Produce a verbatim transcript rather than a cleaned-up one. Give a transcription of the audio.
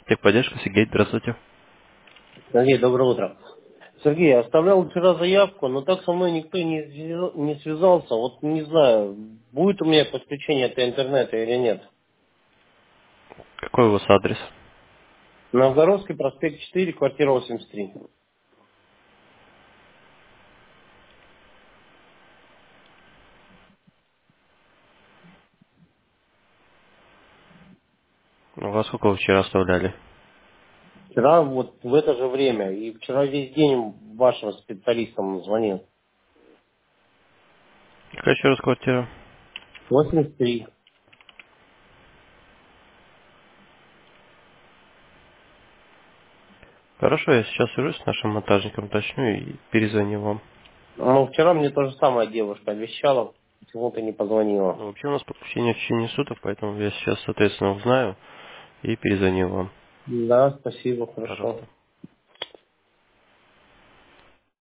Техподдержка, Сергей, здравствуйте. Сергей, доброе утро. Сергей, я оставлял вчера заявку, но так со мной никто не, связа- не связался. Вот не знаю, будет у меня подключение от интернета или нет. Какой у вас адрес? Новгородский проспект четыре, квартира восемьдесят три. У вас сколько вы вчера оставляли? Вчера вот в это же время, и вчера весь день вашим специалистам звонил. Какая еще раз квартира? восемьдесят три. Хорошо, я сейчас свяжусь с нашим монтажником, уточню и перезвоню вам. Ну, вчера мне то же самое девушка обещала, почему-то не позвонила. Ну, вообще у нас подключение в течение суток, поэтому я сейчас, соответственно, узнаю и перезвоню вам. Да, спасибо, хорошо. Пожалуйста.